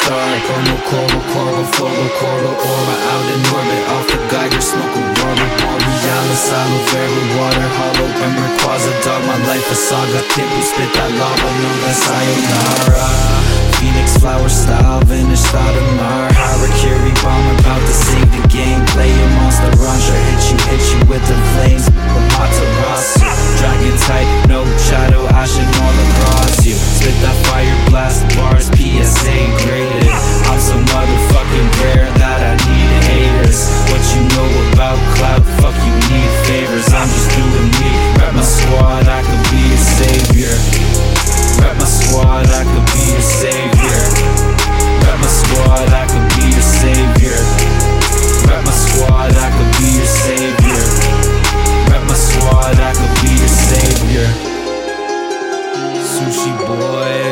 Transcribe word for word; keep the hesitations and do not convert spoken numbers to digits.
star. Como, Corvo, Corvo, Fogo, Corvo, Orba, out in orbit, off the Geiger, smoke a Robert, Borealis, aloe vera, water, hollow, and Rayquaza, dog, my life a saga, Pitbull, spit that lava, no, that's sayonara. Phoenix flower style, vanished out of Mar. Harakiri bomb, about to save the game. Play a monster rancher, hit you, hit you with the flames. Amaterasu, dragon type, no shadow, ashing all across you. Spit that fire blast, bars, P S A graded. I'm so motherfucking rare that I need haters. What you know about clout, fuck you need favors. I'm just doing me, rep my squad, I could be a savior. Rep my squad, I could be a savior. Rep my squad, I could be a savior. Rep my squad, I could be a savior. Rep my squad, I could be a savior. Sushi boy.